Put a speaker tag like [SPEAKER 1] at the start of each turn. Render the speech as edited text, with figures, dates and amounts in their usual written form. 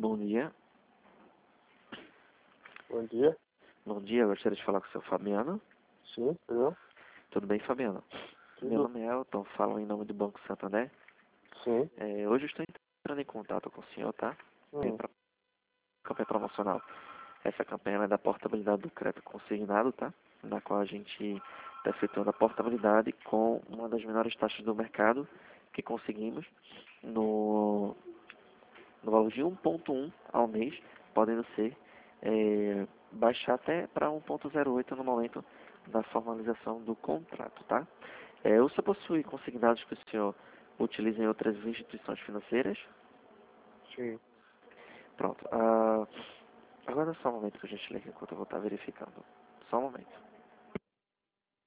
[SPEAKER 1] Bom dia.
[SPEAKER 2] Bom dia.
[SPEAKER 1] Bom dia, eu gostaria de falar com o seu Fabiano.
[SPEAKER 2] Sim, eu?
[SPEAKER 1] Tudo bem, Fabiano? Meu
[SPEAKER 2] Tudo?
[SPEAKER 1] nome é Elton, falo em nome do Banco Santander.
[SPEAKER 2] Sim.
[SPEAKER 1] Hoje eu estou entrando em contato com o senhor, tá?
[SPEAKER 2] Hum.
[SPEAKER 1] Para campanha promocional. Essa campanha é da portabilidade do crédito consignado, tá? Na qual a gente está efetuando a portabilidade com uma das menores taxas do mercado que conseguimos no valor de 1,1 ao mês, podendo ser baixar até para 1,08 no momento da formalização do contrato, tá? O senhor possui consignados que o senhor utiliza em outras instituições financeiras?
[SPEAKER 2] Sim.
[SPEAKER 1] Pronto. Agora só um momento que a gente liga enquanto eu vou estar verificando. Só um momento.